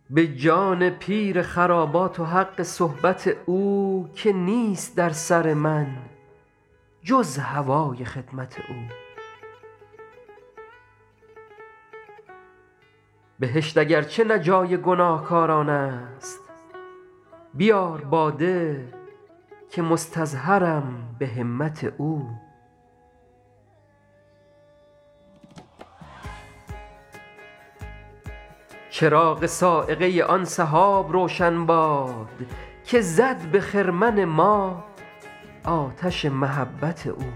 به جان پیر خرابات و حق صحبت او که نیست در سر من جز هوای خدمت او. بهشت اگرچه نه جای گناهکاران است، بیار باده که مستظهرم به همت او. چراغ صاعقه آن سحاب روشن باد که زد به خرمن ما آتش محبت او.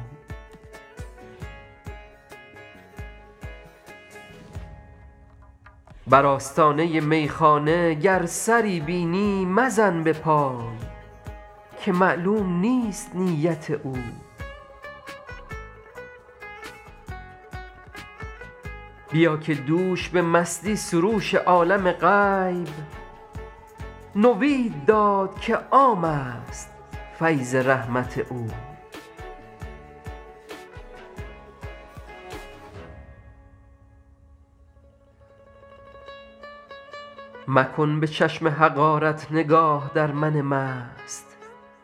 بر آستانه میخانه گر سری بینی مزن به پای که معلوم نیست نیت او. بیا که دوش به مستی سروش عالم غیب نوید داد که عام است فیض رحمت او. مکن به چشم حقارت نگاه در من مست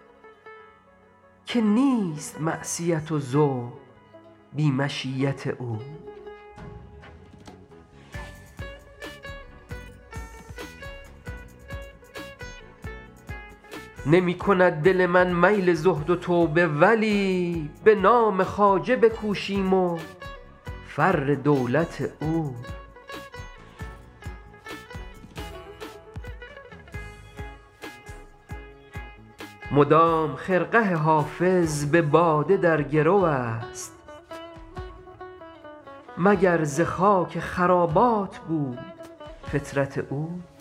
که نیست معصیت و ذوق بی مشیت او. نمی کند دل من میل زهد و توبه ولی به نام خواجه بکوشیم و فر دولت او. مدام خرقه حافظ به باده در گرو است مگر ز خاک خرابات بود فطرت او.